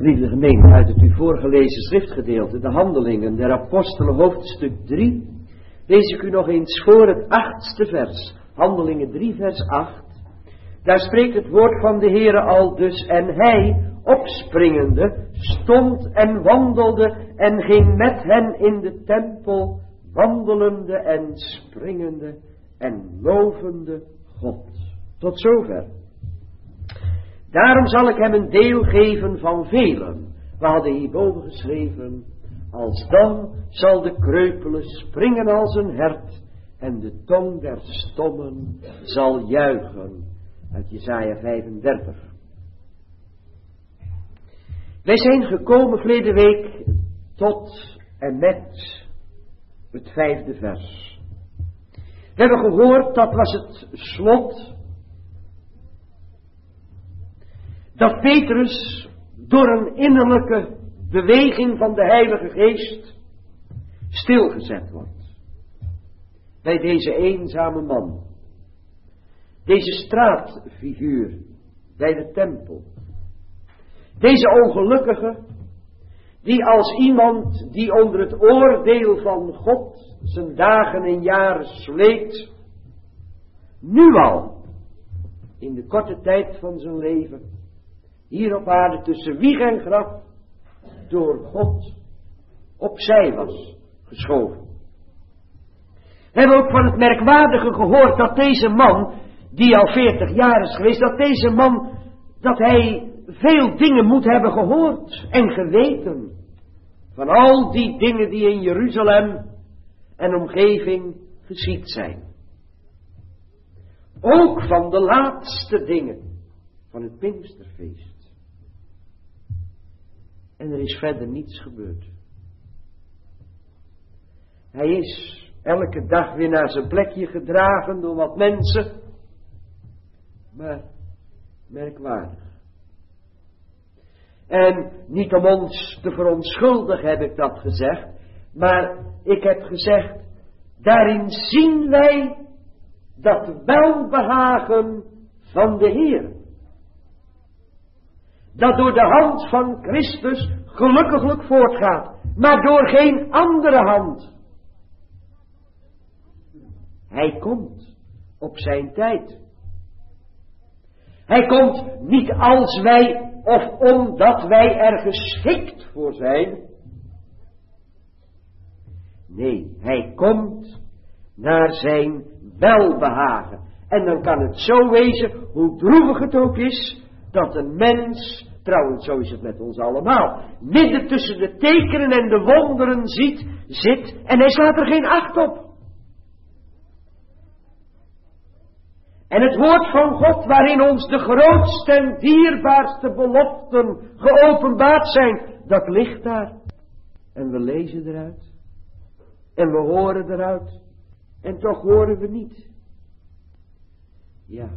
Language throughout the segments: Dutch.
Geliefde gemeente, uit het u voorgelezen schriftgedeelte, de Handelingen der Apostelen, hoofdstuk 3, lees ik u nog eens voor het 8e vers. Handelingen 3 vers 8. Daar spreekt het woord van de Heere al dus, en hij, opspringende, stond en wandelde en ging met hen in de tempel, wandelende en springende en lovende God. Tot zover. Daarom zal ik hem een deel geven van velen. We hadden hierboven geschreven, alsdan zal de kreupele springen als een hert en de tong der stommen zal juichen. Uit Jesaja 35. Wij zijn gekomen verleden week tot en met het 5e vers. We hebben gehoord, dat was het slot, dat Petrus door een innerlijke beweging van de Heilige Geest stilgezet wordt. Bij deze eenzame man. Deze straatfiguur bij de tempel. Deze ongelukkige, die als iemand die onder het oordeel van God zijn dagen en jaren sleet, nu al, in de korte tijd van zijn leven, hier op aarde tussen wieg en graf, door God opzij was geschoven. We hebben ook van het merkwaardige gehoord dat deze man, die al 40 jaar is geweest, dat deze man, dat hij veel dingen moet hebben gehoord en geweten. Van al die dingen die in Jeruzalem en omgeving geschied zijn. Ook van de laatste dingen van het Pinksterfeest. En er is verder niets gebeurd. Hij is elke dag weer naar zijn plekje gedragen door wat mensen. Maar merkwaardig. En niet om ons te verontschuldigen heb ik dat gezegd. Maar ik heb gezegd, daarin zien wij dat welbehagen van de Heer. Dat door de hand van Christus gelukkiglijk voortgaat. Maar door geen andere hand. Hij komt op zijn tijd. Hij komt niet als wij of omdat wij er geschikt voor zijn. Nee, hij komt naar zijn welbehagen. En dan kan het zo wezen, hoe droevig het ook is, dat een mens, trouwens zo is het met ons allemaal, midden tussen de tekenen en de wonderen zit en hij slaat er geen acht op. En het woord van God, waarin ons de grootste en dierbaarste beloften geopenbaard zijn, dat ligt daar. En we lezen eruit. En we horen eruit. En toch horen we niet. Ja.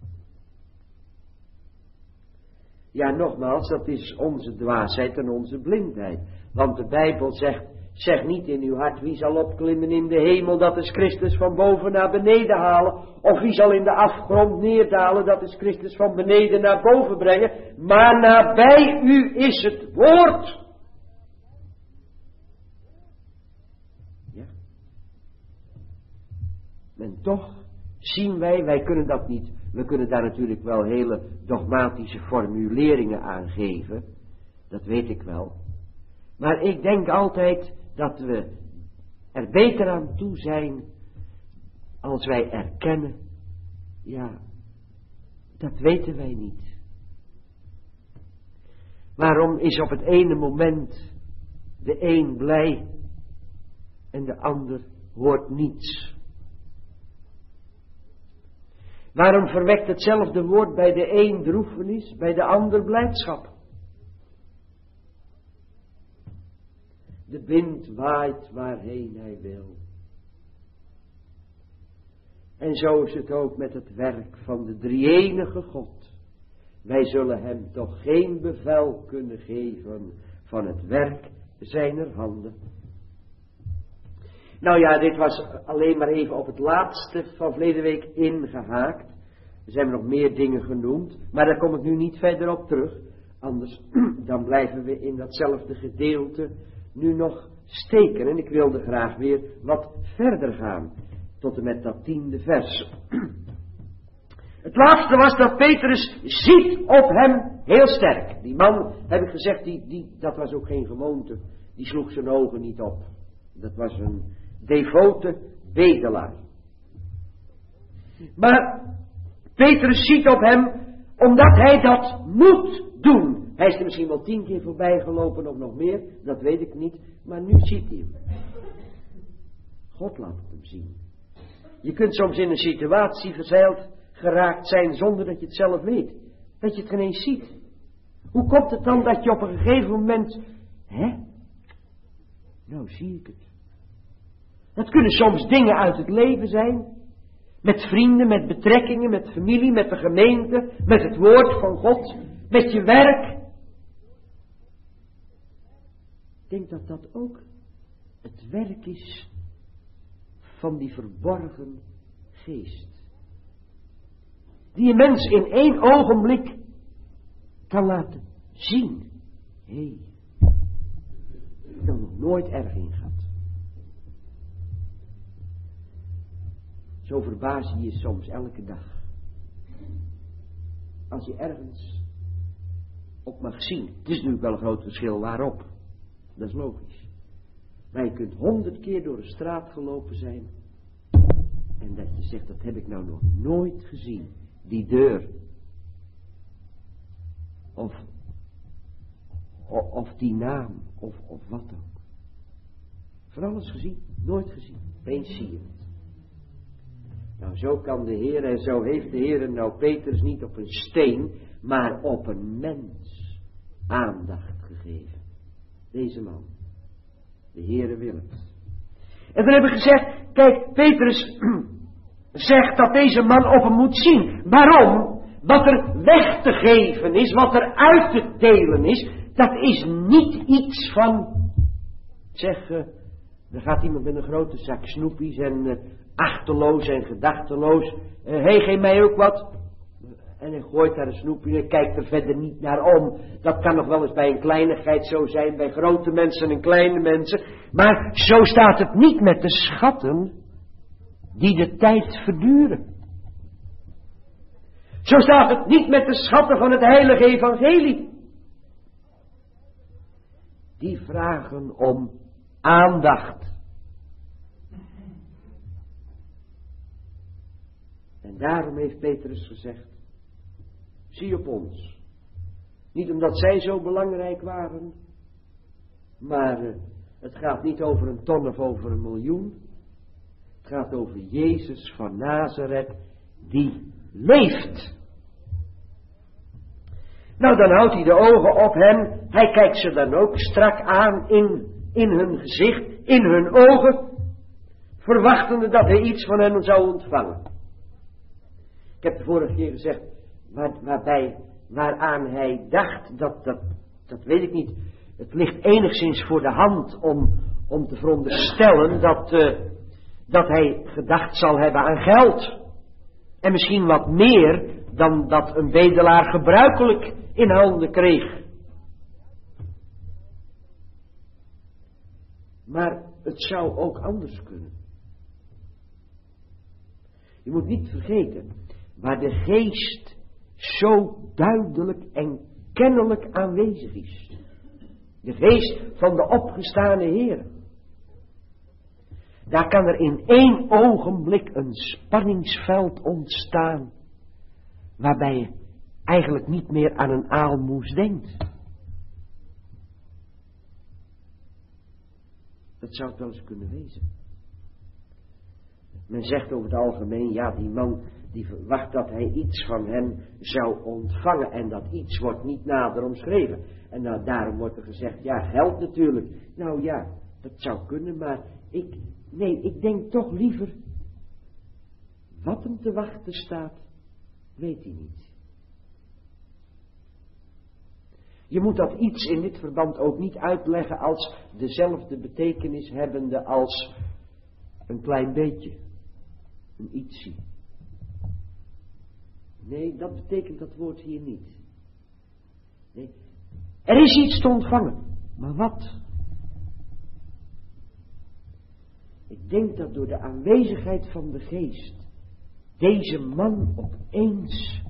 Ja, nogmaals, dat is onze dwaasheid en onze blindheid. Want de Bijbel zegt, zeg niet in uw hart wie zal opklimmen in de hemel, dat is Christus van boven naar beneden halen. Of wie zal in de afgrond neerdalen, dat is Christus van beneden naar boven brengen. Maar nabij u is het woord. Ja. En toch zien wij kunnen dat niet. We kunnen daar natuurlijk wel hele dogmatische formuleringen aan geven. Dat weet ik wel. Maar ik denk altijd dat we er beter aan toe zijn als wij erkennen, ja, dat weten wij niet. Waarom is op het ene moment de een blij en de ander hoort niets? Waarom verwekt hetzelfde woord bij de een droefenis, bij de ander blijdschap? De wind waait waarheen hij wil. En zo is het ook met het werk van de drie-enige God. Wij zullen hem toch geen bevel kunnen geven van het werk zijner handen. Nou ja, dit was alleen maar even op het laatste van verleden week ingehaakt. Er zijn nog meer dingen genoemd, maar daar kom ik nu niet verder op terug. Anders dan blijven we in datzelfde gedeelte nu nog steken. En ik wilde graag weer wat verder gaan. Tot en met dat 10e vers. Het laatste was dat Petrus ziet op hem heel sterk. Die man, heb ik gezegd, dat was ook geen gewoonte. Die sloeg zijn ogen niet op. Dat was een devote bedelaar. Maar Petrus ziet op hem, omdat hij dat moet doen. Hij is er misschien wel 10 keer voorbij gelopen of nog meer, dat weet ik niet. Maar nu ziet hij hem. God laat het hem zien. Je kunt soms in een situatie verzeild geraakt zijn zonder dat je het zelf weet. Dat je het geen eens ziet. Hoe komt het dan dat je op een gegeven moment... Nou zie ik het. Dat kunnen soms dingen uit het leven zijn. Met vrienden, met betrekkingen, met familie, met de gemeente, met het woord van God, met je werk. Ik denk dat dat ook het werk is van die verborgen geest. Die een mens in 1 ogenblik kan laten zien. Hé, ik heb er nog nooit erg in gehad. Zo verbaas je je soms elke dag. Als je ergens op mag zien. Het is natuurlijk wel een groot verschil waarop. Dat is logisch. Maar je kunt 100 keer door de straat gelopen zijn. En dat je zegt, dat heb ik nou nog nooit gezien. Die deur. Of die naam. Of wat ook. Van alles gezien. Nooit gezien. Opeens zie je het. Nou, zo kan de Heer en zo heeft de Heer nou Petrus niet op een steen, maar op een mens aandacht gegeven. Deze man. De Heere wil het. En dan hebben we gezegd, kijk, Petrus zegt dat deze man op hem moet zien. Waarom? Wat er weg te geven is, wat er uit te delen is, dat is niet iets van, er gaat iemand met een grote zak snoepies en achterloos en gedachteloos. Geef mij ook wat. En hij gooit daar een snoepje en kijkt er verder niet naar om. Dat kan nog wel eens bij een kleinigheid zo zijn, bij grote mensen en kleine mensen. Maar zo staat het niet met de schatten die de tijd verduren. Zo staat het niet met de schatten van het heilige evangelie. Die vragen om aandacht. En daarom heeft Petrus gezegd, zie op ons. Niet omdat zij zo belangrijk waren, maar het gaat niet over een ton of over een miljoen. Het gaat over Jezus van Nazareth die leeft. Nou, dan houdt hij de ogen op hem. Hij kijkt ze dan ook strak aan in hun gezicht, in hun ogen, verwachtende dat hij iets van hen zou ontvangen. Ik heb de vorige keer gezegd, waaraan hij dacht, dat weet ik niet. Het ligt enigszins voor de hand om te veronderstellen dat hij gedacht zal hebben aan geld. En misschien wat meer dan dat een bedelaar gebruikelijk in handen kreeg. Maar het zou ook anders kunnen. Je moet niet vergeten, waar de geest zo duidelijk en kennelijk aanwezig is. De geest van de opgestane Heer. Daar kan er in 1 ogenblik een spanningsveld ontstaan, waarbij je eigenlijk niet meer aan een aalmoes denkt. Dat zou het wel eens kunnen wezen. Men zegt over het algemeen, ja, die man die verwacht dat hij iets van hem zou ontvangen. En dat iets wordt niet nader omschreven. En nou, daarom wordt er gezegd, ja, geld natuurlijk. Nou ja, dat zou kunnen, maar ik denk toch liever, wat hem te wachten staat, weet hij niet. Je moet dat iets in dit verband ook niet uitleggen als dezelfde betekenis hebbende als een klein beetje. Een ietsie. Nee, dat betekent dat woord hier niet. Nee, Er is iets te ontvangen. Maar wat? Ik denk dat door de aanwezigheid van de geest deze man opeens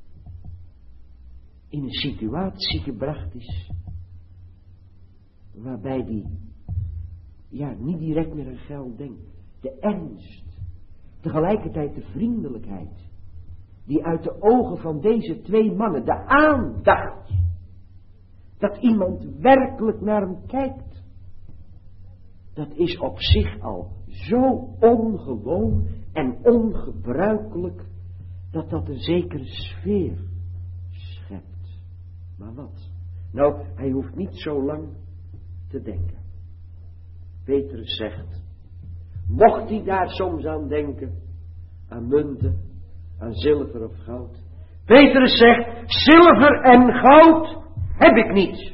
in een situatie gebracht is waarbij die niet direct meer aan geld denkt. De ernst, tegelijkertijd de vriendelijkheid die uit de ogen van deze twee mannen, de aandacht dat iemand werkelijk naar hem kijkt, dat is op zich al zo ongewoon en ongebruikelijk dat dat een zekere sfeer schept. Maar wat? Nou, hij hoeft niet zo lang te denken. Petrus zegt, mocht hij daar soms aan denken, aan munten, aan zilver of goud. Petrus zegt, zilver en goud heb ik niet.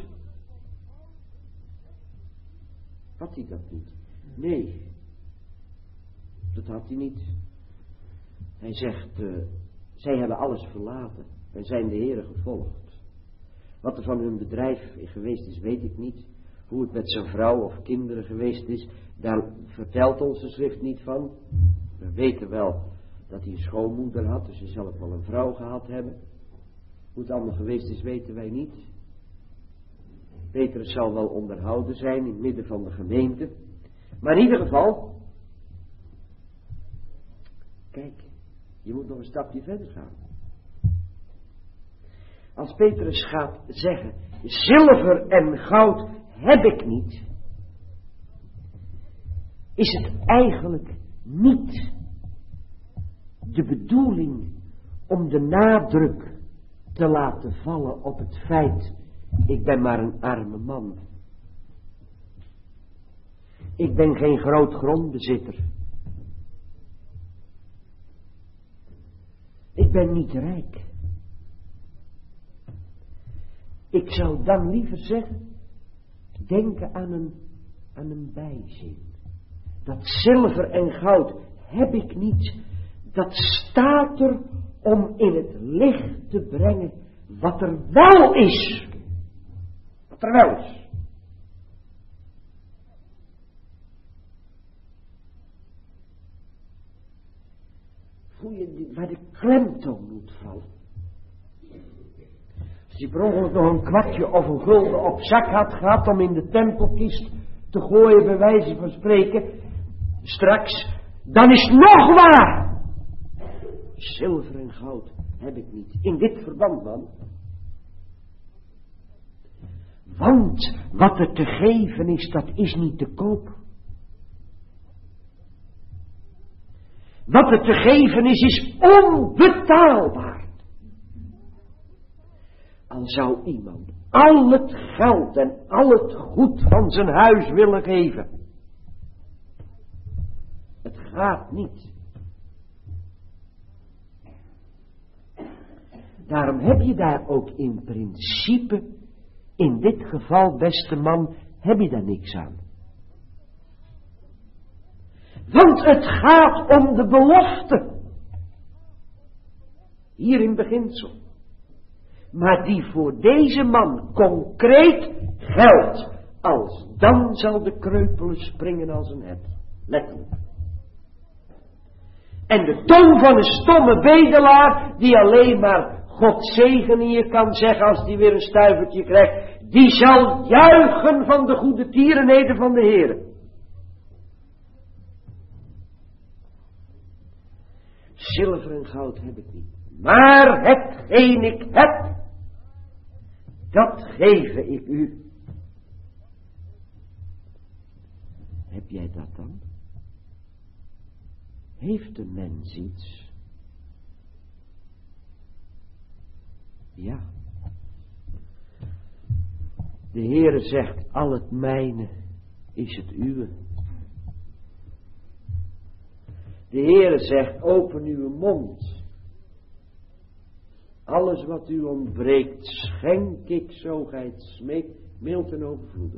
Had hij dat niet? Nee, dat had hij niet. Hij zegt, zij hebben alles verlaten en zijn de Heere gevolgd. Wat er van hun bedrijf geweest is, weet ik niet. Hoe het met zijn vrouw of kinderen geweest is, daar vertelt ons de schrift niet van. We weten wel dat hij een schoonmoeder had, dus hij zal ook wel een vrouw gehad hebben. Hoe het allemaal geweest is, weten wij niet. Petrus zal wel onderhouden zijn in het midden van de gemeente. Maar in ieder geval, kijk, je moet nog een stapje verder gaan. Als Petrus gaat zeggen, zilver en goud heb ik niet, is het eigenlijk niet de bedoeling om de nadruk te laten vallen op het feit, ik ben maar een arme man. Ik ben geen groot grondbezitter. Ik ben niet rijk. Ik zou dan liever zeggen, denken aan een bijzin. Dat zilver en goud heb ik niet. Dat staat er om in het licht te brengen wat er wel is. Wat er wel is. Voel je waar de klemtoon moet vallen. Als je per ongeluk nog een kwartje of een gulden op zak had gehad om in de tempelkist te gooien, bij wijze van spreken, straks, dan is het nog waar. Zilver en goud heb ik niet. In dit verband, man. Want wat er te geven is, dat is niet te koop. Wat er te geven is onbetaalbaar. Al zou iemand al het geld en al het goed van zijn huis willen geven. Het gaat niet. Daarom heb je daar ook in principe, in dit geval, beste man, heb je daar niks aan. Want het gaat om de belofte. Hier in beginsel. Maar die voor deze man concreet geldt. Als dan zal de kreupele springen als een hert. Letterlijk. En de tong van een stomme bedelaar, die alleen maar God zegene je kan zeggen als die weer een stuivertje krijgt, die zal juichen van de goede tierenheden van de Heere. Zilver en goud heb ik niet. Maar hetgeen ik heb, dat geef ik u. Heb jij dat dan? Heeft de mens iets? Ja. De Heere zegt, al het mijne is het uwe. De Heere zegt, open uw mond. Alles wat u ontbreekt, schenk ik, zo gij het smeekt, mild en overvloedig.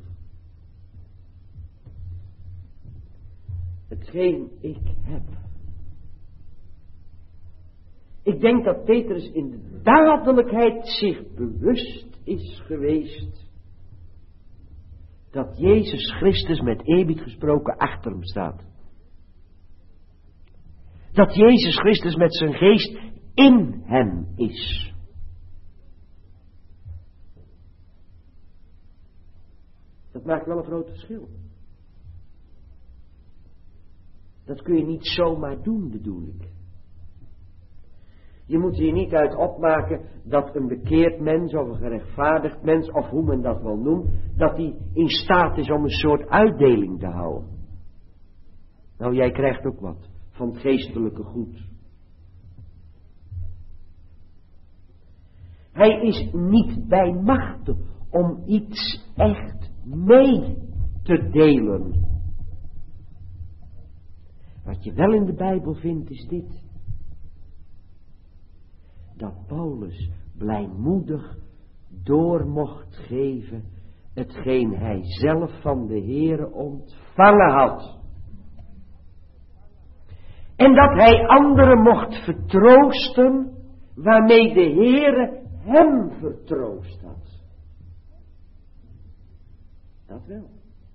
Hetgeen ik heb. Ik denk dat Petrus in de dadelijkheid zich bewust is geweest dat Jezus Christus met eerbied gesproken achter hem staat. Dat Jezus Christus met zijn geest in hem is. Dat maakt wel een groot verschil. Dat kun je niet zomaar doen, bedoel ik. Je moet hier niet uit opmaken dat een bekeerd mens of een gerechtvaardigd mens, of hoe men dat wel noemt, dat hij in staat is om een soort uitdeling te houden. Nou, jij krijgt ook wat van het geestelijke goed. Hij is niet bij machte om iets echt mee te delen. Wat je wel in de Bijbel vindt is dit. Dat Paulus blijmoedig door mocht geven hetgeen hij zelf van de Heere ontvangen had. En dat hij anderen mocht vertroosten waarmee de Heere hem vertroost had. Dat wel.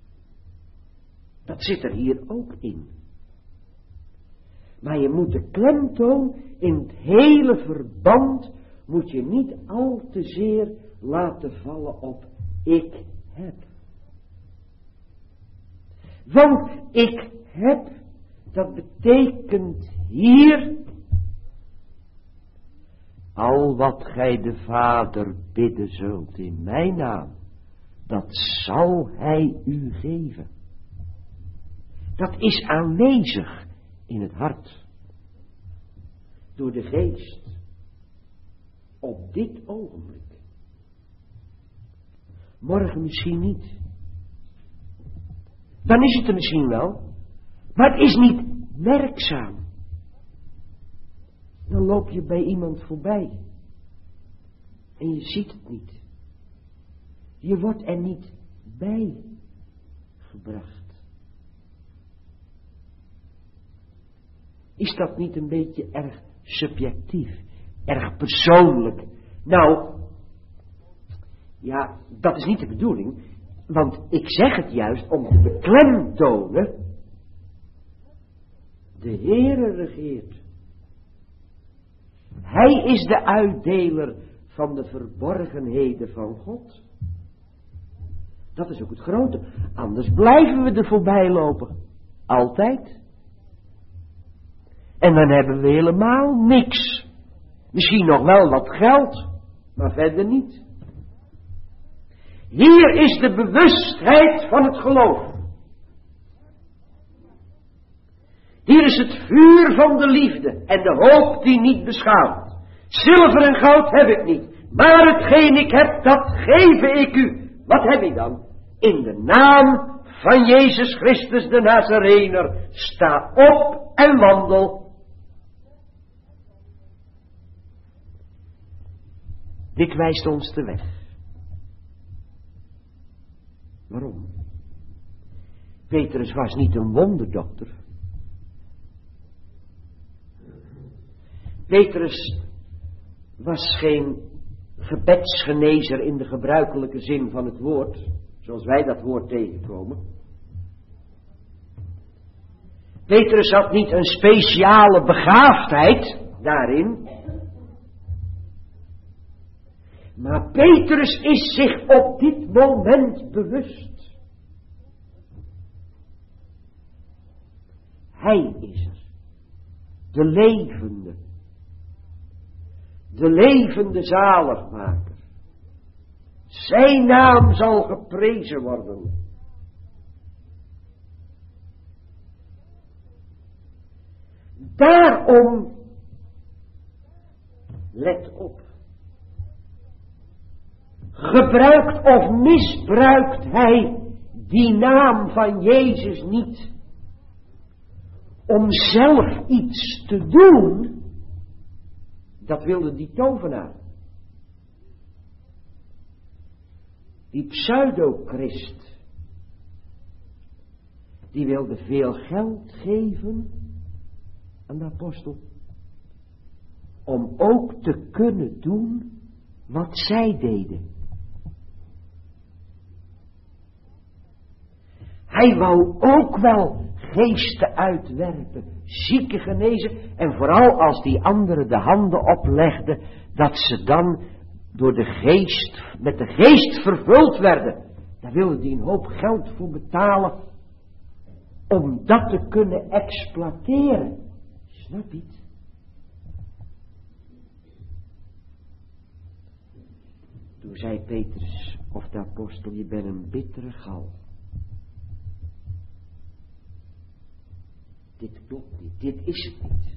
Dat zit er hier ook in. Maar je moet de klemtoon in het hele verband, moet je niet al te zeer laten vallen op ik heb. Want ik heb, dat betekent hier, al wat gij de Vader bidden zult in mijn naam, dat zal hij u geven. Dat is aanwezig in het hart. Door de geest. Op dit ogenblik. Morgen misschien niet. Dan is het er misschien wel. Maar het is niet werkzaam. Dan loop je bij iemand voorbij. En je ziet het niet. Je wordt er niet bij gebracht. Is dat niet een beetje erg subjectief? Erg persoonlijk? Nou, ja, dat is niet de bedoeling. Want ik zeg het juist om te beklemtonen. De Heere regeert. Hij is de uitdeler van de verborgenheden van God. Dat is ook het grote. Anders blijven we er voorbij lopen. Altijd. En dan hebben we helemaal niks. Misschien nog wel wat geld, maar verder niet. Hier is de bewustheid van het geloof. Hier is het vuur van de liefde en de hoop die niet beschaamt. Zilver en goud heb ik niet, maar hetgeen ik heb, dat geef ik u. Wat heb ik dan? In de naam van Jezus Christus de Nazarener, sta op en wandel. Dit wijst ons de weg. Waarom? Petrus was niet een wonderdokter. Petrus was geen gebedsgenezer in de gebruikelijke zin van het woord, zoals wij dat woord tegenkomen. Petrus had niet een speciale begaafdheid daarin. Maar Petrus is zich op dit moment bewust. Hij is er. De levende. De levende zaligmaker. Zijn naam zal geprezen worden. Daarom, let op. Gebruikt of misbruikt hij die naam van Jezus niet om zelf iets te doen? Dat wilde die tovenaar. Die pseudo-christ. Die wilde veel geld geven aan de apostel. Om ook te kunnen doen wat zij deden. Hij wou ook wel geesten uitwerpen, zieken genezen. En vooral als die anderen de handen oplegden, dat ze dan door de geest, met de geest vervuld werden. Daar wilde hij een hoop geld voor betalen, om dat te kunnen exploiteren. Snap je het? Toen zei Petrus, of de apostel, je bent een bittere gal. Dit klopt niet, dit is het niet.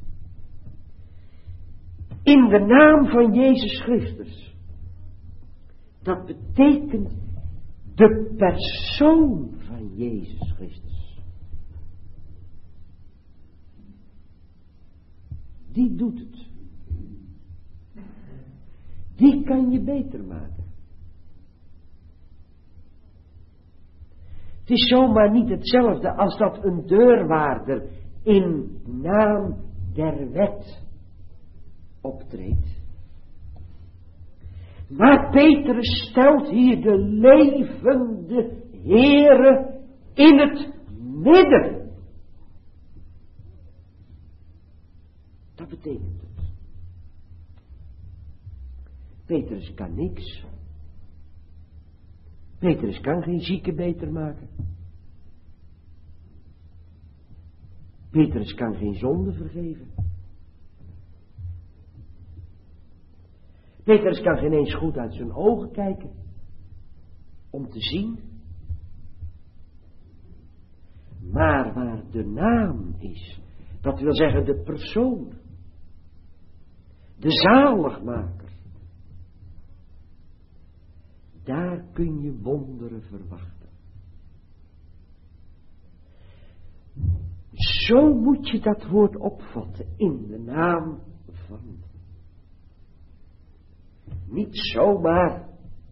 In de naam van Jezus Christus. Dat betekent de persoon van Jezus Christus. Die doet het. Die kan je beter maken. Het is zomaar niet hetzelfde als dat een deurwaarder in naam der wet optreedt. Maar Petrus stelt hier de levende Heere in het midden. Dat betekent het. Petrus kan niks. Petrus kan geen zieke beter maken. Petrus kan geen zonde vergeven. Petrus kan geen eens goed uit zijn ogen kijken. Om te zien. Maar waar de naam is. Dat wil zeggen de persoon. De zaligmaker. Daar kun je wonderen verwachten. Zo moet je dat woord opvatten. In de naam van. Niet zomaar.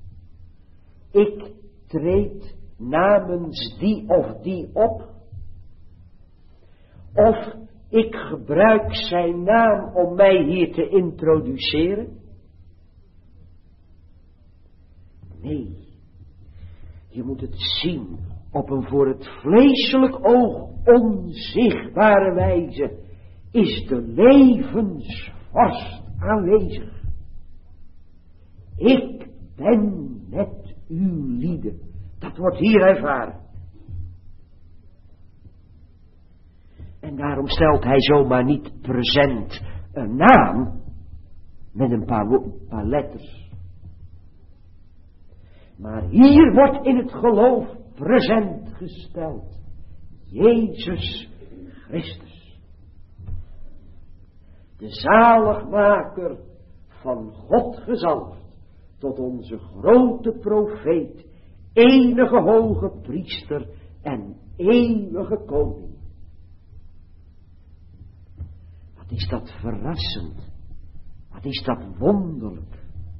Ik treed namens die of die op. Of ik gebruik zijn naam om mij hier te introduceren. Nee, je moet het zien op een voor het vleeselijk oog onzichtbare wijze. Is de levensvorst aanwezig. Ik ben met uw lieden. Dat wordt hier ervaren. En daarom stelt hij zomaar niet present een naam met een paar letters. Maar hier wordt in het geloof present gesteld. Jezus Christus. De zaligmaker van God gezalfd. Tot onze grote profeet. Enige hoge priester en eeuwige koning. Wat is dat verrassend. Wat is dat wonderlijk.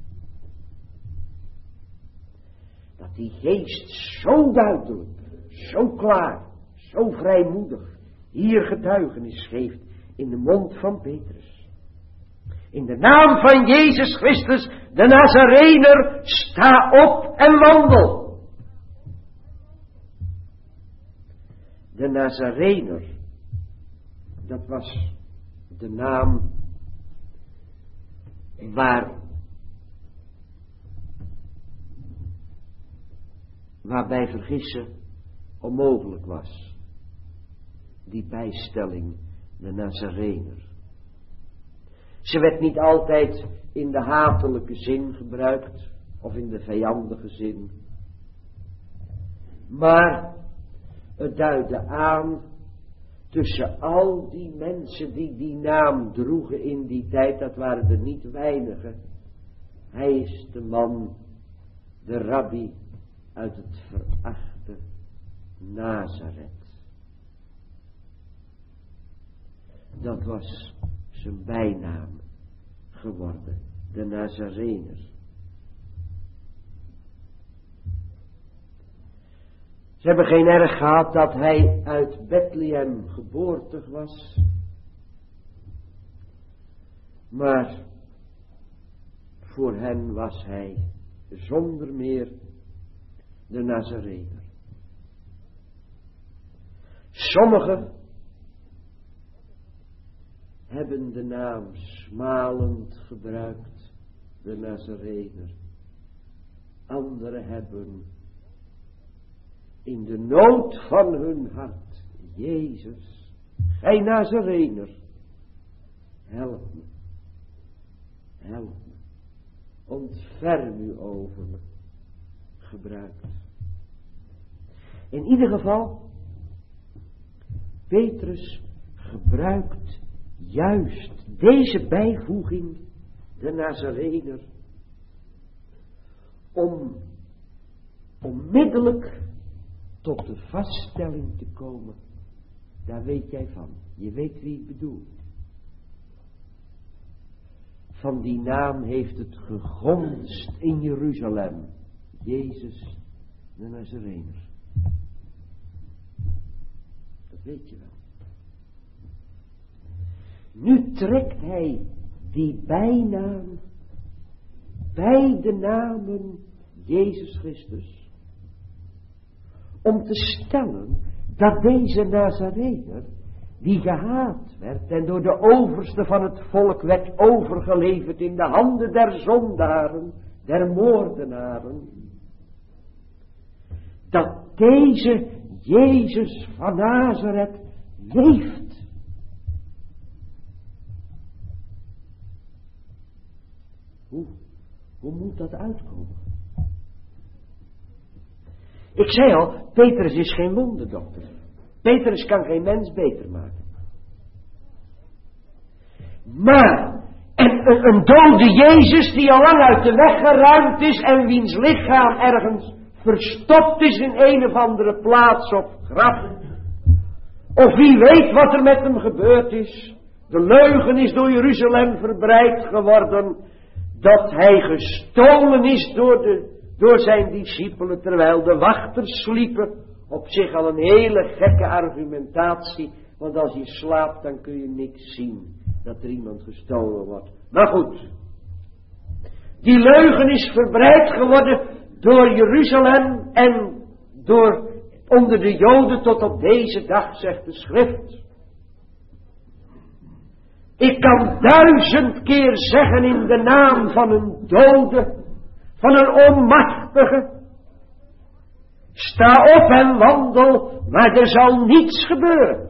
Dat die geest zo duidelijk, zo klaar, zo vrijmoedig hier getuigenis geeft in de mond van Petrus. In de naam van Jezus Christus, de Nazarener, sta op en wandel. De Nazarener, dat was de naam waarbij vergissen onmogelijk was. Die bijstelling, de Nazarener. Ze werd niet altijd in de hatelijke zin gebruikt, of in de vijandige zin. Maar het duidde aan, tussen al die mensen die die naam droegen in die tijd, dat waren er niet weinigen. Hij is de man, de rabbi, uit het verachte Nazareth. Dat was zijn bijnaam geworden, de Nazarener. Ze hebben geen erg gehad dat hij uit Bethlehem geboortig was. Maar voor hen was hij zonder meer de Nazarener. Sommigen hebben de naam smalend gebruikt, de Nazarener. Anderen hebben in de nood van hun hart, Jezus, gij Nazarener, help me, help me, ontferm u over me, gebruikt. In ieder geval, Petrus gebruikt juist deze bijvoeging, de Nazarener, om onmiddellijk tot de vaststelling te komen. Daar weet jij van. Je weet wie ik bedoel. Van die naam heeft het gegonst in Jeruzalem. Jezus de Nazarener. Dat weet je wel. Nu trekt hij die bijnaam bij de namen Jezus Christus. Om te stellen dat deze Nazarener, die gehaat werd en door de overste van het volk werd overgeleverd in de handen der zondaren, der moordenaren, dat deze Jezus van Nazareth leeft. Hoe moet dat uitkomen? Ik zei al, Petrus is geen wonderdokter. Petrus kan geen mens beter maken. Maar een dode Jezus die al lang uit de weg geruimd is en wiens lichaam ergens verstopt is in een of andere plaats of graf. Of wie weet wat er met hem gebeurd is. De leugen is door Jeruzalem verbreid geworden dat hij gestolen is door zijn discipelen terwijl de wachters sliepen. Op zich al een hele gekke argumentatie, want als je slaapt dan kun je niks zien dat er iemand gestolen wordt. Maar goed, die leugen is verbreid geworden door Jeruzalem en onder de Joden tot op deze dag, zegt de schrift. Ik kan 1000 keer zeggen in de naam van een dode, van een onmachtige. Sta op en wandel, maar er zal niets gebeuren.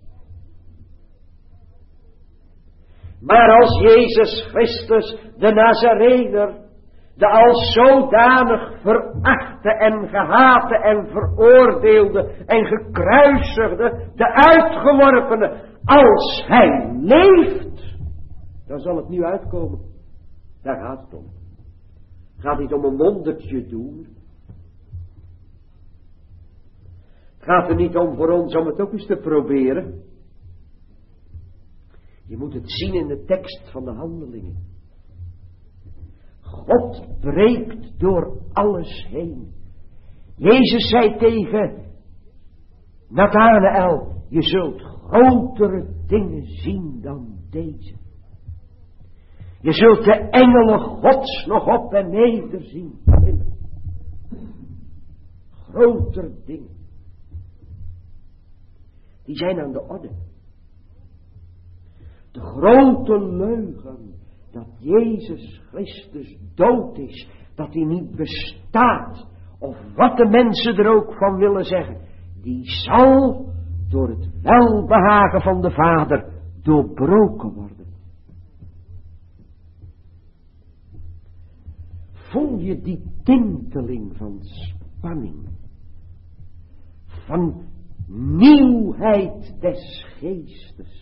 Maar als Jezus Christus, de Nazarener, de als zodanig verachte en gehate en veroordeelde en gekruisigde, de uitgeworpene, als hij leeft, dan zal het nu uitkomen. Daar gaat het om. Het gaat niet om een wondertje doen. Het gaat er niet om voor ons om het ook eens te proberen. Je moet het zien in de tekst van de Handelingen. God breekt door alles heen. Jezus zei tegen Nathanael, je zult grotere dingen zien dan deze. Je zult de engelen Gods nog op en neder zien. Groter dingen. Die zijn aan de orde. De grote leugen dat Jezus Christus dood is, dat hij niet bestaat, of wat de mensen er ook van willen zeggen, die zal door het welbehagen van de Vader doorbroken worden. Voel je die tinteling van spanning, van nieuwheid des geestes?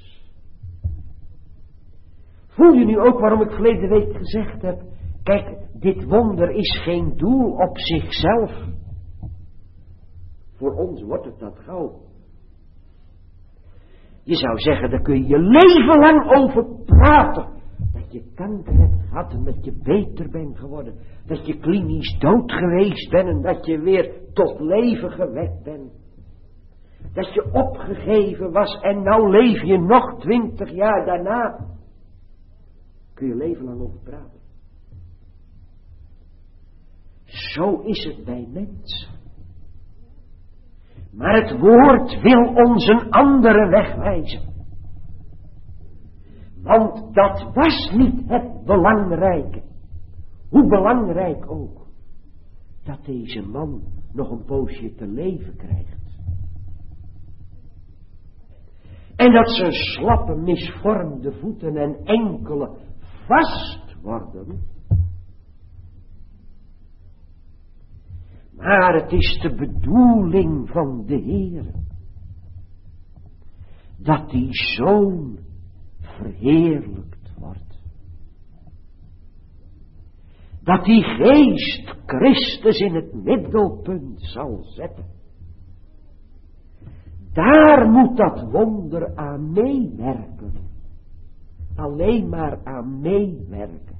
Voel je nu ook waarom ik verleden week gezegd heb, kijk, dit wonder is geen doel op zichzelf. Voor ons wordt het dat gauw. Je zou zeggen, daar kun je je leven lang over praten. Dat je kanker hebt gehad en dat je beter bent geworden. Dat je klinisch dood geweest bent en dat je weer tot leven gewekt bent. Dat je opgegeven was en nou leef je nog 20 jaar daarna. Kun je leven lang over praten. Zo is het bij mensen. Maar het woord wil ons een andere weg wijzen. Want dat was niet het belangrijke. Hoe belangrijk ook. Dat deze man nog een poosje te leven krijgt. En dat zijn slappe, misvormde voeten en enkelen vast worden. Maar het is de bedoeling van de Heer. Dat die Zoon verheerlijkt wordt. Dat die Geest Christus in het middelpunt zal zetten. Daar moet dat wonder aan meewerken. Alleen maar aan meewerken.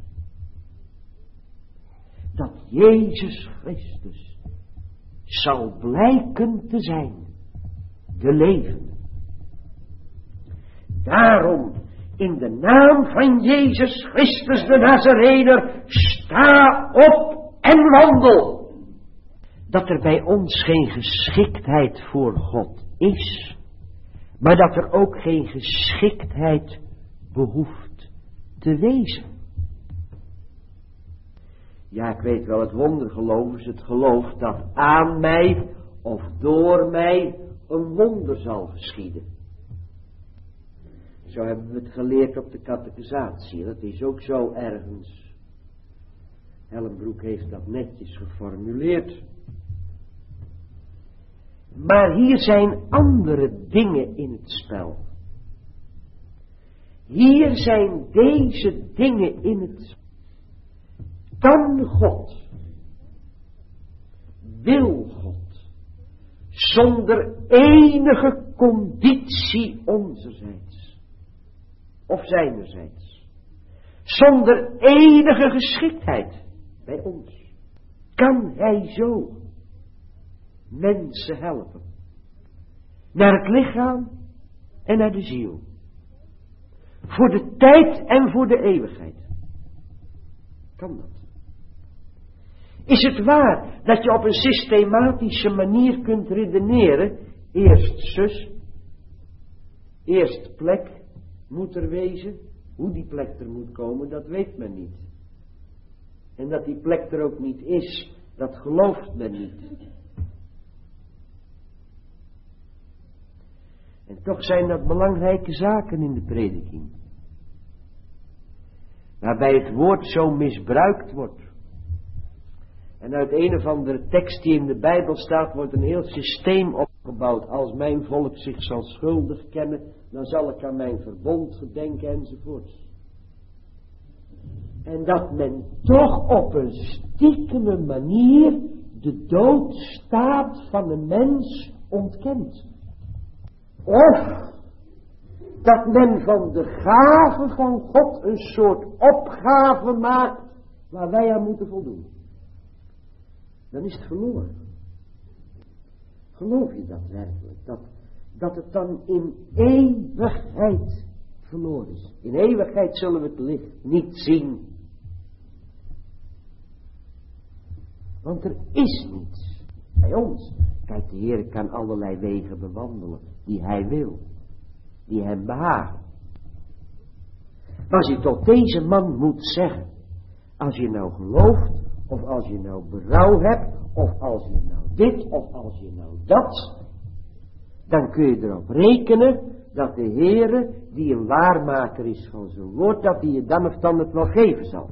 Dat Jezus Christus zal blijken te zijn. De levende. Daarom in de naam van Jezus Christus de Nazarener, sta op en wandel. Dat er bij ons geen geschiktheid voor God is, maar dat er ook geen geschiktheid behoeft te wezen. Ja, ik weet wel, het wondergeloof is het geloof dat aan mij of door mij een wonder zal geschieden. Zo hebben we het geleerd op de catechisatie. Dat is ook zo ergens. Hellenbroek heeft dat netjes geformuleerd. Maar hier zijn andere dingen in het spel. Hier zijn deze dingen in het spel. Kan God, wil God, zonder enige conditie onzerzijds, of zijnerzijds, zonder enige geschiktheid bij ons, kan Hij zo mensen helpen, naar het lichaam en naar de ziel, voor de tijd en voor de eeuwigheid. Kan dat? Is het waar dat je op een systematische manier kunt redeneren, eerst zus, eerst plek moet er wezen, hoe die plek er moet komen, dat weet men niet. En dat die plek er ook niet is, dat gelooft men niet. En toch zijn dat belangrijke zaken in de prediking. Waarbij het woord zo misbruikt wordt. En uit een of andere tekst die in de Bijbel staat, wordt een heel systeem opgebouwd. Als mijn volk zich zal schuldig kennen, dan zal ik aan mijn verbond gedenken enzovoort. En dat men toch op een stiekeme manier de doodstaat van een mens ontkent. Of dat men van de gave van God een soort opgave maakt waar wij aan moeten voldoen. Dan is het verloren. Geloof je dat werkelijk? Dat het dan in eeuwigheid verloren is. In eeuwigheid zullen we het licht niet zien. Want er is niets bij ons. Kijk, de Heer kan allerlei wegen bewandelen die Hij wil. Die Hem behagen. Maar als je tot deze man moet zeggen, als je nou gelooft, of als je nou berouw hebt, of als je nou dit, of als je nou dat, dan kun je erop rekenen dat de Heere, die een waarmaker is van zijn woord, dat hij je dan of dan het wel geven zal.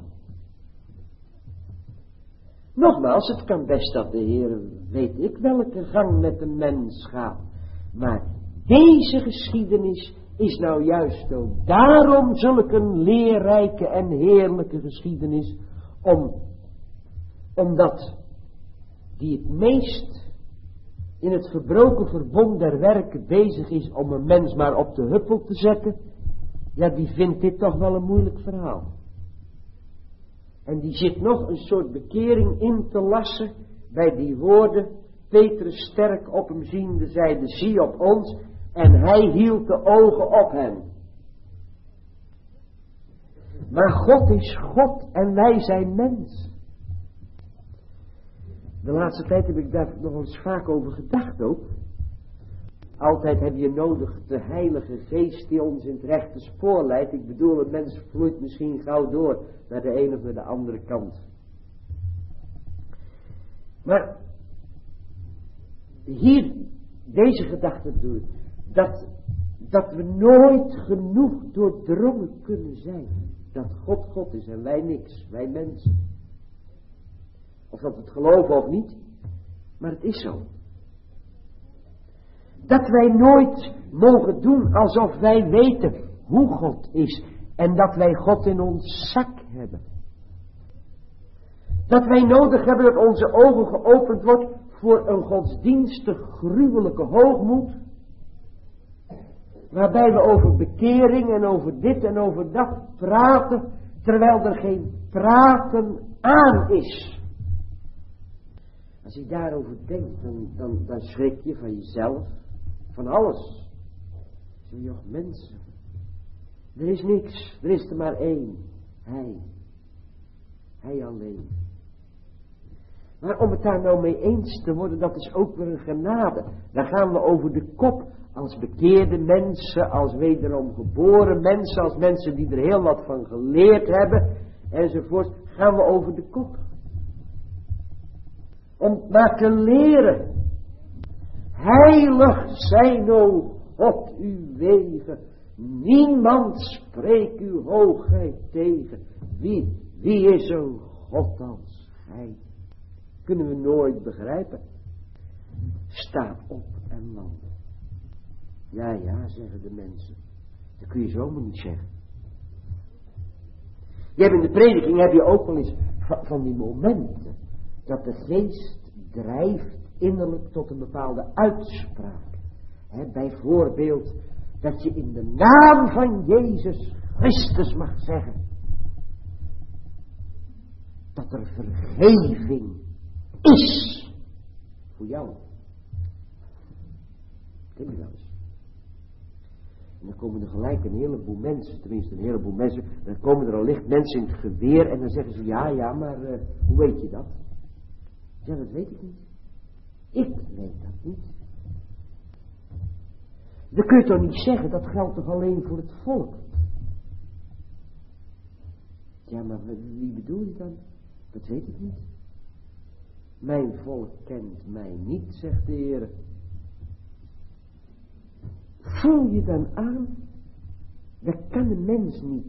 Nogmaals, het kan best dat de Heere weet ik welke gang met een mens gaat, maar deze geschiedenis is nou juist ook daarom zulk een leerrijke en heerlijke geschiedenis, omdat die het meest in het gebroken verbond der werken bezig is om een mens maar op de huppel te zetten, ja, die vindt dit toch wel een moeilijk verhaal. En die zit nog een soort bekering in te lassen bij die woorden, Petrus sterk op hem ziende zeide, zie op ons, en hij hield de ogen op hem. Maar God is God en wij zijn mens. De laatste tijd heb ik daar nog eens vaak over gedacht ook. Altijd heb je nodig de Heilige Geest die ons in het rechte spoor leidt. Ik bedoel, een mens vloeit misschien gauw door naar de ene of naar de andere kant. Maar hier, deze gedachte bedoel ik, dat we nooit genoeg doordrongen kunnen zijn. Dat God God is en wij niks, wij mensen. Of dat we het geloven of niet, maar het is zo. Dat wij nooit mogen doen alsof wij weten hoe God is. En dat wij God in ons zak hebben. Dat wij nodig hebben dat onze ogen geopend wordt voor een godsdienstig gruwelijke hoogmoed. Waarbij we over bekering en over dit en over dat praten. Terwijl er geen praten aan is. Als je daarover denkt, dan schrik je van jezelf. Van alles. Zo, joh, mensen. Er is niks. Er is er maar één. Hij. Hij alleen. Maar om het daar nou mee eens te worden, dat is ook weer een genade. Dan gaan we over de kop. Als bekeerde mensen, als wederom geboren mensen, als mensen die er heel wat van geleerd hebben, enzovoort, gaan we over de kop. Om maar te leren. Heilig zijn, o God, uw wegen. Niemand spreekt uw hoogheid tegen. Wie is een God als gij? Kunnen we nooit begrijpen. Sta op en wandel. Ja, zeggen de mensen. Dat kun je zomaar niet zeggen. Je hebt in de prediking heb je ook wel eens van die momenten dat de geest drijft innerlijk tot een bepaalde uitspraak. Bijvoorbeeld dat je in de naam van Jezus Christus mag zeggen dat er vergeving is voor jou. Ken je wel eens? En dan komen er gelijk een heleboel mensen, tenminste een heleboel mensen, dan komen er al licht mensen in het geweer en dan zeggen ze ja, maar hoe weet je dat? Ja, dat weet ik niet. Ik weet dat niet. Dan kun je toch niet zeggen, dat geldt toch alleen voor het volk? Ja, maar wie bedoel je dan? Dat weet ik niet. Mijn volk kent mij niet, zegt de Heer. Voel je dan aan, daar kan een mens niet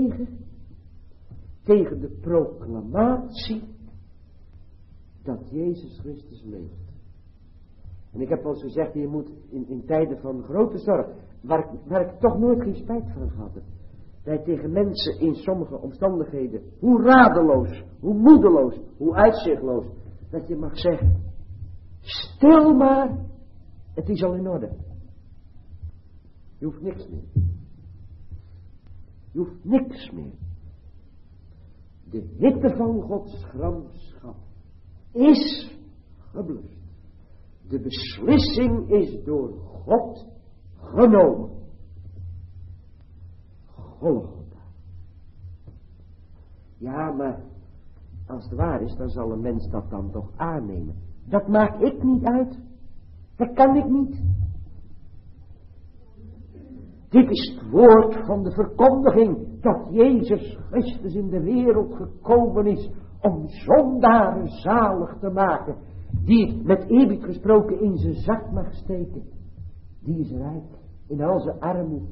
tegen de proclamatie dat Jezus Christus leeft. En ik heb al eens gezegd, je moet in tijden van grote zorg, waar ik toch nooit geen spijt van gehad heb, dat je tegen mensen in sommige omstandigheden, hoe radeloos, hoe moedeloos, hoe uitzichtloos, dat je mag zeggen, stil maar, het is al in orde. Je hoeft niks meer. Je hoeft niks meer. De hitte van Gods gramschap is geblust. De beslissing is door God genomen. Golgotha. Ja, maar als het waar is, dan zal een mens dat dan toch aannemen. Dat maak ik niet uit. Dat kan ik niet. Dit is het woord van de verkondiging dat Jezus Christus in de wereld gekomen is om zondaren zalig te maken, die met eerbied gesproken in zijn zak mag steken. Die is rijk in al zijn armoede.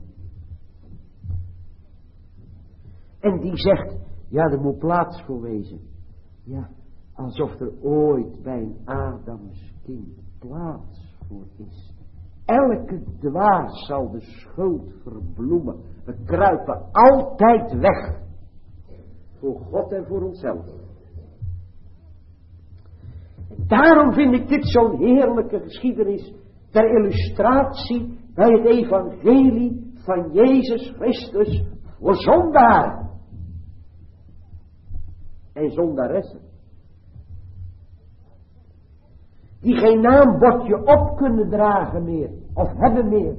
En die zegt, ja, er moet plaats voor wezen. Ja, alsof er ooit bij een Adams kind plaats voor is. Elke dwaas zal de schuld verbloemen. We kruipen altijd weg. Voor God en voor onszelf. En daarom vind ik dit zo'n heerlijke geschiedenis ter illustratie bij het evangelie van Jezus Christus voor zondaren en zondaressen. Die geen naambordje op kunnen dragen meer, of hebben meer.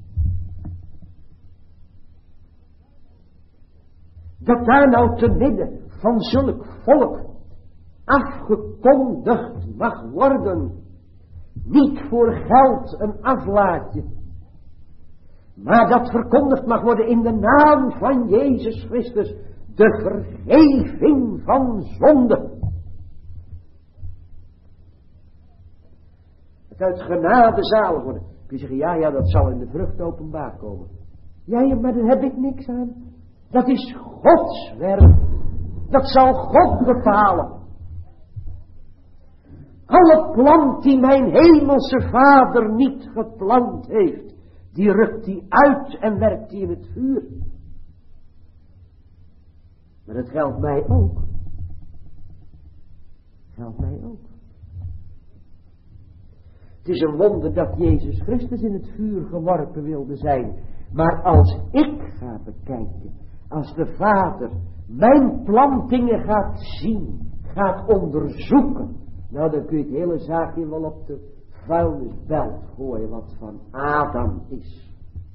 Dat daar nou te midden van zulk volk afgekondigd mag worden Niet voor geld een aflaatje. Maar dat verkondigd mag worden in de naam van Jezus Christus. De vergeving van zonde. Het uit genade zalig worden. Kun je zeggen, ja, dat zal in de vrucht openbaar komen. Ja, maar daar heb ik niks aan. Dat is Gods werk. Dat zal God bepalen. Alle plant die mijn hemelse Vader niet geplant heeft, die rukt hij uit en werkt hij in het vuur. Maar dat geldt mij ook. Geldt mij ook. Het is een wonder dat Jezus Christus in het vuur geworpen wilde zijn. Maar als ik ga bekijken, als de Vader mijn plantingen gaat zien, gaat onderzoeken, nou dan kun je het hele zaakje wel op de vuilnisbelt gooien wat van Adam is.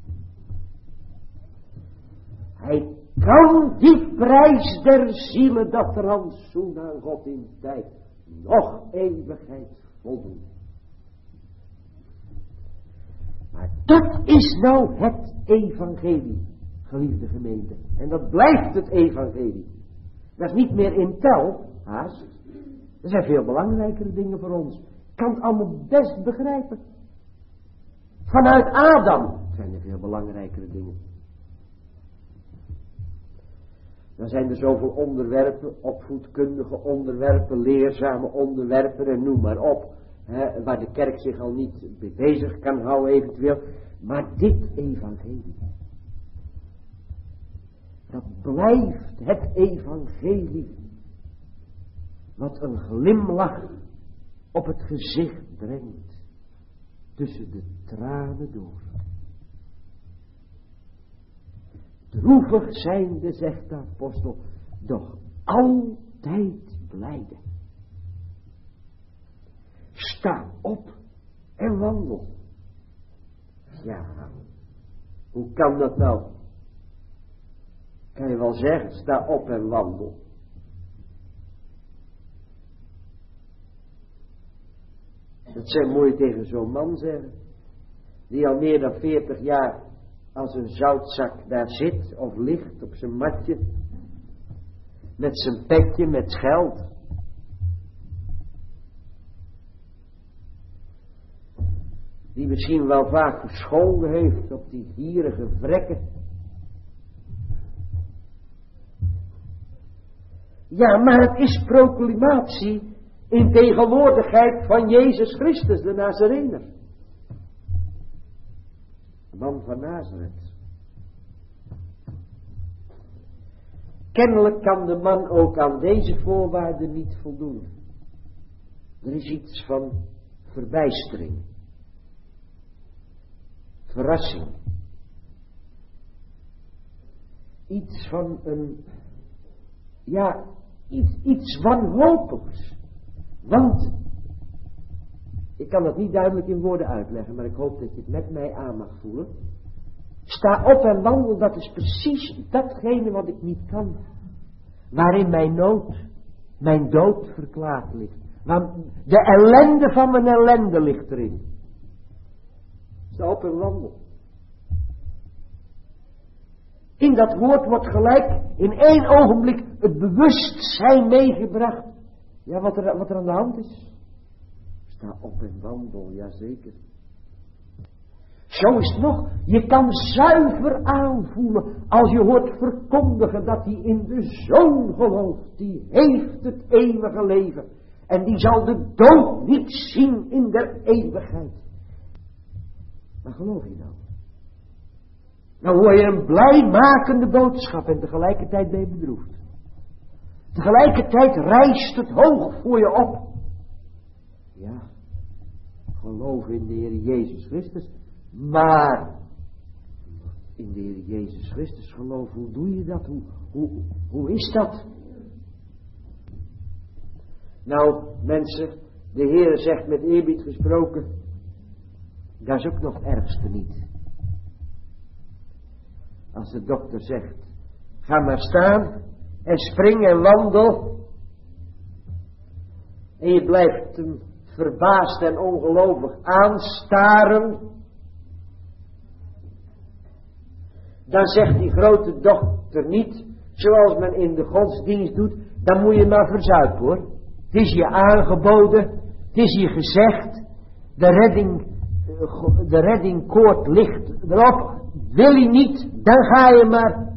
Hij kan die prijs der zielen, dat rantsoen aan God in tijd, nog eeuwigheid voldoen. Maar dat is nou het evangelie, geliefde gemeente. En dat blijft het evangelie. Dat is niet meer in tel, haast. Er zijn veel belangrijkere dingen voor ons. Ik kan het allemaal best begrijpen. Vanuit Adam zijn er veel belangrijkere dingen. Dan zijn er zoveel onderwerpen, opvoedkundige onderwerpen, leerzame onderwerpen en noem maar op. Waar de kerk zich al niet mee bezig kan houden eventueel. Maar dit evangelie. Dat blijft het evangelie. Wat een glimlach op het gezicht brengt. Tussen de tranen door. Droevig zijnde, zegt de apostel, doch altijd blijde. Sta op en wandel. Ja, hoe kan dat nou? Kan je wel zeggen, sta op en wandel. Dat moet je tegen zo'n man zeggen, die al meer dan 40 jaar als een zoutzak daar zit of ligt op zijn matje, met zijn petje met geld. Die misschien wel vaak gescholden heeft op die gierige vrekken. Ja, maar het is proclamatie in tegenwoordigheid van Jezus Christus, de Nazarener. De man van Nazareth. Kennelijk kan de man ook aan deze voorwaarden niet voldoen. Er is iets van verbijstering. Verrassing. Iets van een, ja, iets wanhopigs. Want, ik kan dat niet duidelijk in woorden uitleggen, maar ik hoop dat je het met mij aan mag voelen. Sta op en wandel, dat is precies datgene wat ik niet kan. Waarin mijn nood, mijn dood verklaard ligt. Want de ellende van mijn ellende ligt erin. Sta op en wandel. In dat woord wordt gelijk in 1 ogenblik het bewustzijn meegebracht. Ja, wat er aan de hand is. Sta op en wandel, jazeker. Zo is het nog. Je kan zuiver aanvoelen als je hoort verkondigen dat hij in de Zoon gelooft. Die heeft het eeuwige leven. En die zal de dood niet zien in der eeuwigheid. Maar geloof je nou? Nou hoor je een blijmakende boodschap en tegelijkertijd ben je bedroefd. Tegelijkertijd rijst het hoog voor je op. Ja, geloof in de Heer Jezus Christus. Maar in de Heer Jezus Christus geloof, hoe doe je dat? Hoe is dat? Nou mensen, de Heer zegt met eerbied gesproken, dat is ook nog het ergste niet. Als de dokter zegt, ga maar staan en spring en wandel. En je blijft hem verbaasd en ongelovig aanstaren, dan zegt die grote dochter niet, zoals men in de godsdienst doet, dan moet je maar verzuipen hoor. Het is je aangeboden, het is je gezegd, de reddingkoord ligt erop. Wil je niet, dan ga je maar.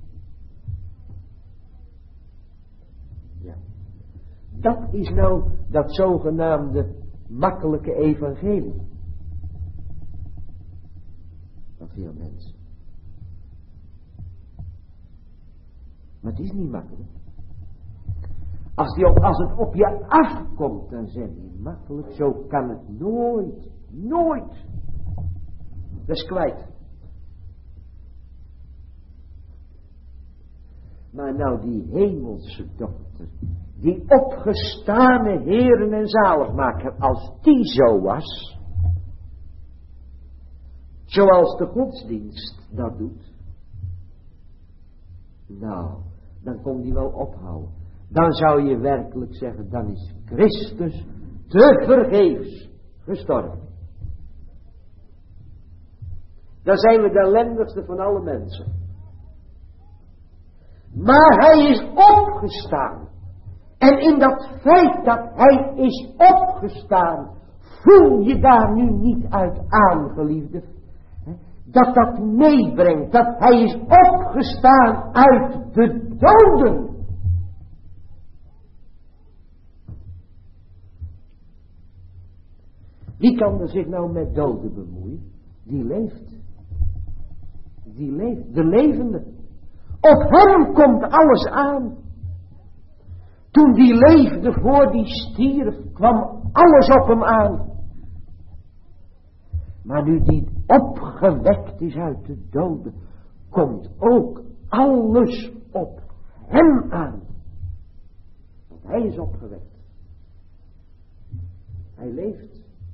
Ja. Dat is nou dat zogenaamde makkelijke evangelie. Van veel mensen. Maar het is niet makkelijk. Als het op je afkomt, dan zeg je makkelijk, zo kan het nooit. Nooit. Dat is kwijt. Maar nou die hemelse dochter, die opgestane Heeren en Zaligmaker, als die zo was, zoals de godsdienst dat doet, nou, dan kon die wel ophouden. Dan zou je werkelijk zeggen, dan is Christus te vergeefs gestorven. Dan zijn we de ellendigste van alle mensen. Maar hij is opgestaan. En in dat feit dat hij is opgestaan, voel je daar nu niet uit aan, geliefde? Dat meebrengt, dat hij is opgestaan uit de doden. Wie kan er zich nou met doden bemoeien? Die leeft. Die leeft, de levende. Op hem komt alles aan. Toen die leefde voor die stierf, kwam alles op hem aan. Maar nu die opgewekt is uit de doden, komt ook alles op hem aan. Want hij is opgewekt. Hij leeft.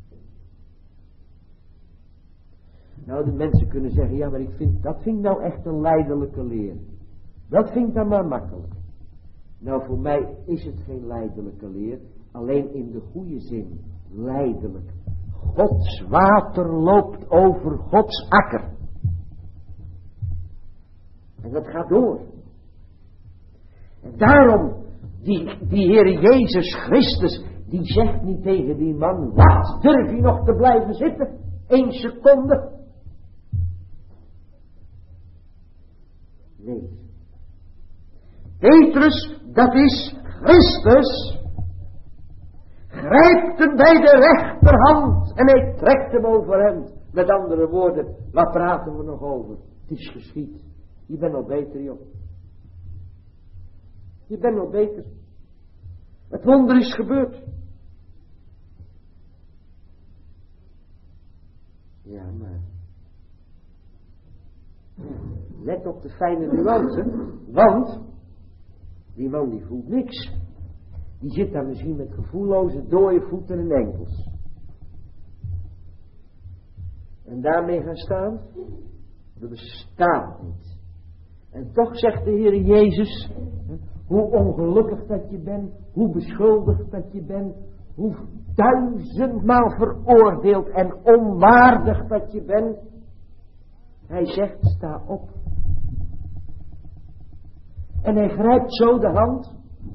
Nou, de mensen kunnen zeggen, ja, maar dat vind ik nou echt een lijdelijke leer. Dat vind ik dan maar makkelijk. Nou, voor mij is het geen lijdelijke leer, alleen in de goede zin, lijdelijk. Gods water loopt over Gods akker. En dat gaat door. En daarom, die Heer Jezus Christus, die zegt niet tegen die man, wat, durf je nog te blijven zitten? 1 seconde. Nee. Petrus, dat is Christus, grijpt hem bij de rechterhand en hij trekt hem overeind. Met andere woorden, waar praten we nog over? Het is geschied. Je bent al beter, joh. Je bent al beter. Het wonder is gebeurd. Ja, maar... let op de fijne nuance, want die man die voelt niks. Die zit daar misschien met gevoelloze, dode voeten en enkels. En daarmee gaan staan, dat bestaat niet. En toch zegt de Heer Jezus, hoe ongelukkig dat je bent, hoe beschuldigd dat je bent, hoe 1000-maal veroordeeld en onwaardig dat je bent. Hij zegt, sta op. En hij grijpt zo de hand.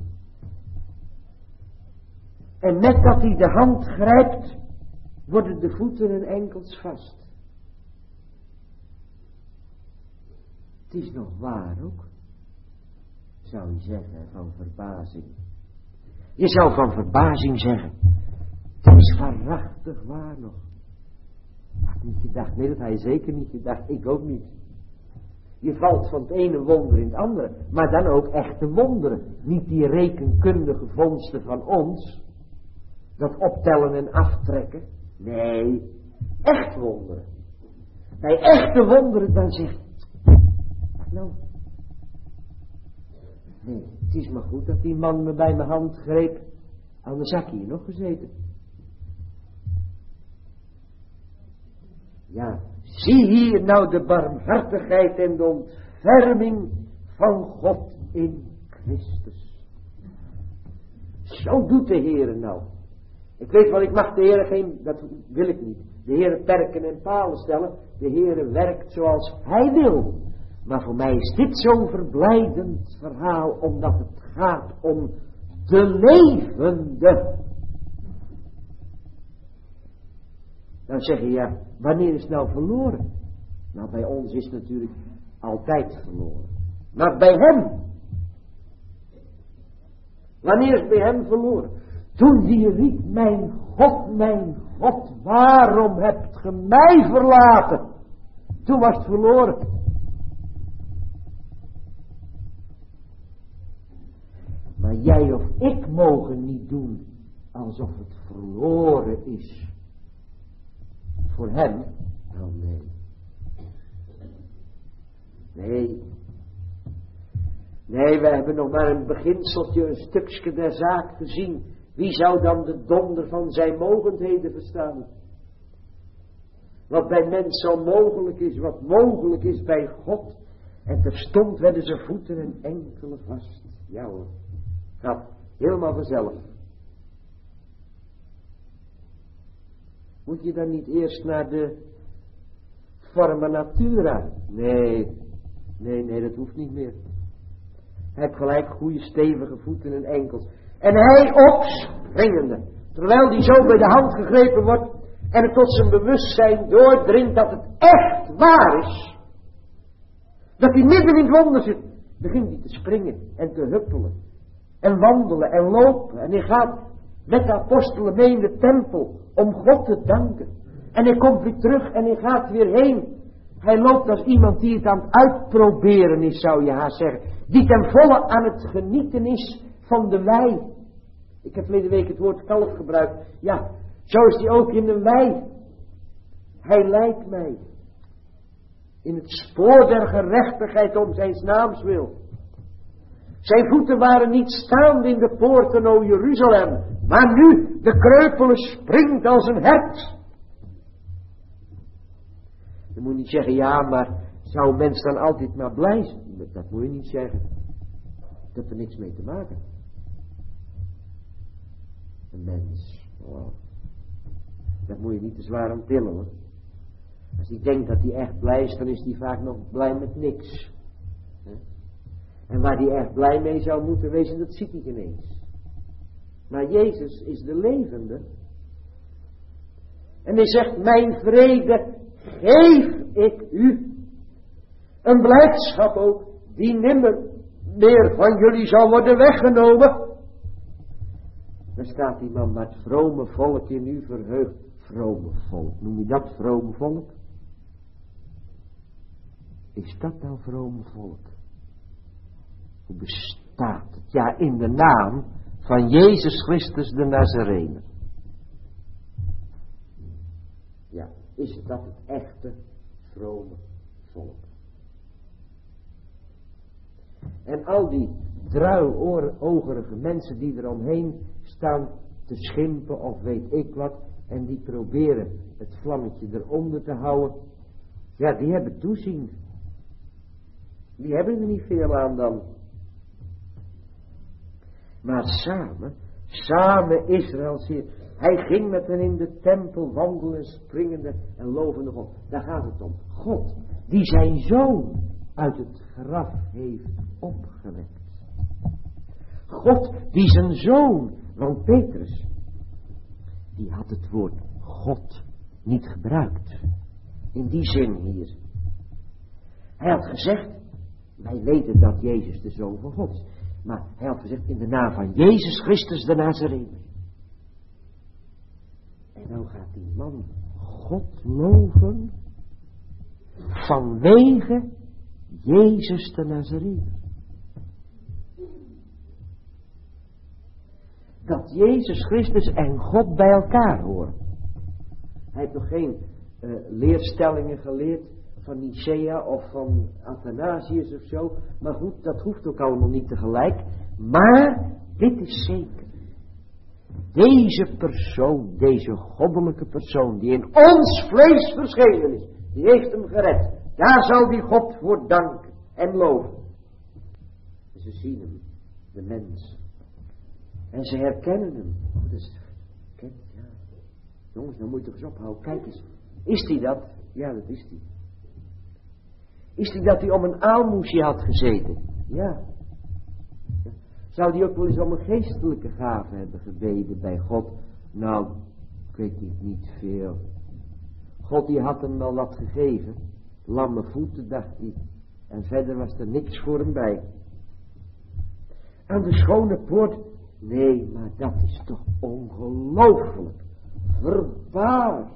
En met dat hij de hand grijpt, worden de voeten en enkels vast. Het is nog waar ook, zou je zeggen, van verbazing. Je zou van verbazing zeggen, het is waarachtig waar nog. Had niet gedacht, nee, dat had je zeker niet gedacht, ik ook niet. Je valt van het ene wonder in het andere, maar dan ook echte wonderen. Niet die rekenkundige vondsten van ons, dat optellen en aftrekken. Nee, echt wonderen. Bij echte wonderen dan zeg je, wat nou? Nee, het is maar goed dat die man me bij mijn hand greep, anders had ik hier nog gezeten. Ja, zie hier nou de barmhartigheid en de ontferming van God in Christus. Zo doet de Heer nou. Ik weet wel, ik mag de Heer geen, dat wil ik niet. De Heer perken en palen stellen. De Heer werkt zoals Hij wil. Maar voor mij is dit zo'n verblijdend verhaal, omdat het gaat om de levende. Dan zeg je, ja, wanneer is het nou verloren? Nou, bij ons is het natuurlijk altijd verloren. Maar bij hem. Wanneer is het bij hem verloren? Toen die riep, mijn God, waarom hebt ge mij verlaten? Toen was het verloren. Maar jij of ik mogen niet doen alsof het verloren is. Voor hem? Nou nee. Nee, we hebben nog maar een beginseltje, een stukje der zaak gezien. Wie zou dan de donder van zijn mogendheden verstaan? Wat bij mens onmogelijk is, wat mogelijk is bij God. En terstond werden zijn voeten en enkelen vast. Ja hoor, gaat helemaal vanzelf. Moet je dan niet eerst naar de forma natura? Nee, dat hoeft niet meer. Hij heeft gelijk goede stevige voeten en enkels. En hij opspringende, terwijl hij zo bij de hand gegrepen wordt en het tot zijn bewustzijn doordringt dat het echt waar is. Dat hij midden in het wonder zit, begint hij te springen en te huppelen en wandelen en lopen. En hij gaat met de apostelen mee in de tempel om God te danken. En hij komt weer terug en hij gaat weer heen. Hij loopt als iemand die het aan het uitproberen is, zou je haast zeggen. Die ten volle aan het genieten is van de wei. Ik heb verleden week het woord kalf gebruikt. Ja, zo is hij ook in de wei. Hij leidt mij in het spoor der gerechtigheid om zijn naams wil. Zijn voeten waren niet staande in de poorten, o Jeruzalem. Maar nu, de kreupele springt als een hert. Je moet niet zeggen, ja, maar zou een mens dan altijd maar blij zijn? Dat moet je niet zeggen. Dat heeft er niks mee te maken. Een mens, wow. Dat moet je niet te zwaar aan tillen, hoor. Als hij denkt dat hij echt blij is, dan is hij vaak nog blij met niks. En waar hij echt blij mee zou moeten wezen, dat ziet hij ineens. Maar Jezus is de levende. En hij zegt, mijn vrede geef ik u. Een blijdschap ook, die nimmer meer van jullie zal worden weggenomen. Dan staat die man, maar het vrome volk in u verheugt. Vrome volk, noem je dat vrome volk? Is dat nou vrome volk? Hoe bestaat het? Ja, in de naam van Jezus Christus de Nazarener. Ja, is dat het echte vrome volk? En al die druilogerige mensen die er omheen staan te schimpen of weet ik wat, en die proberen het vlammetje eronder te houden, ja, die hebben toezien. Die hebben er niet veel aan dan. Maar samen Israël, hij ging met hen in de tempel wandelen, springende en lovende God. Daar gaat het om. God, die zijn zoon uit het graf heeft opgewekt. God, die zijn zoon, want Petrus, die had het woord God niet gebruikt. In die zin hier. Hij had gezegd, wij weten dat Jezus de Zoon van God is. Maar hij had gezegd, in de naam van Jezus Christus de Nazarener. En nou gaat die man God loven vanwege Jezus de Nazarener. Dat Jezus Christus en God bij elkaar horen. Hij heeft nog geen leerstellingen geleerd van Nicea of van Athanasius of zo. Maar goed, dat hoeft ook allemaal niet tegelijk. Maar dit is zeker. Deze persoon, deze goddelijke persoon die in ons vlees verschenen is, die heeft hem gered. Daar zal die God voor danken en loven. Ze zien hem, de mens. En ze herkennen hem. Oh, dat is, Jongens, nou moet je toch eens ophouden. Kijk eens. Is die dat? Ja, dat is die. Is die dat hij om een aalmoesje had gezeten? Ja. Zou die ook wel eens om een geestelijke gave hebben gebeden bij God? Nou, ik weet niet veel. God die had hem wel wat gegeven. Lamme voeten, dacht hij. En verder was er niks voor hem bij. Aan de schone poort. Nee, maar dat is toch ongelooflijk. Verbaasd.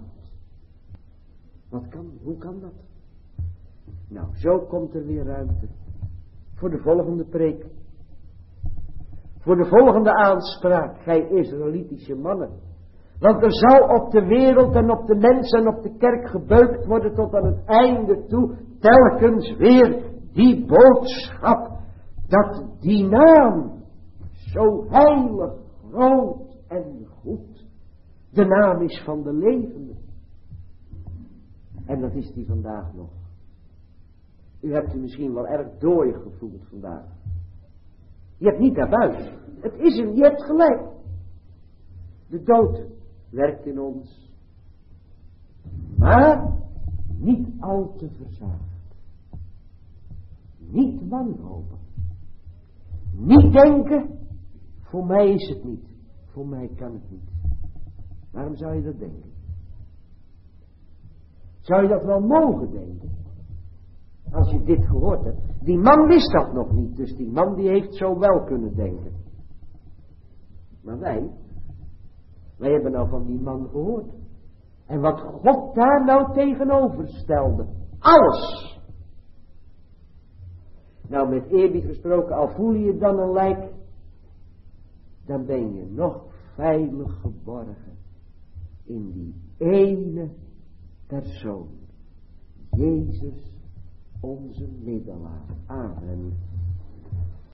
Hoe kan dat? Nou, zo komt er weer ruimte. Voor de volgende preek. Voor de volgende aanspraak, gij Israëlitische mannen. Want er zal op de wereld en op de mensen en op de kerk gebeukt worden tot aan het einde toe. Telkens weer die boodschap. Dat die naam zo heilig, groot en goed. De naam is van de levende. En dat is die vandaag nog. U hebt u misschien wel erg dooi gevoeld vandaag. Je hebt niet naar buiten. Het is je hebt gelijk. De dood werkt in ons. Maar niet al te verzaagd. Niet wanhopen. Niet denken, voor mij is het niet. Voor mij kan het niet. Waarom zou je dat denken? Zou je dat wel mogen denken? Als je dit gehoord hebt. Die man wist dat nog niet. Dus die man die heeft zo wel kunnen denken. Maar wij hebben nou van die man gehoord. En wat God daar nou tegenover stelde. Alles. Nou, met eerbied gesproken, al voel je dan een lijk. Dan ben je nog veilig geborgen. In die ene persoon. Jezus, onze middelaar. Amen.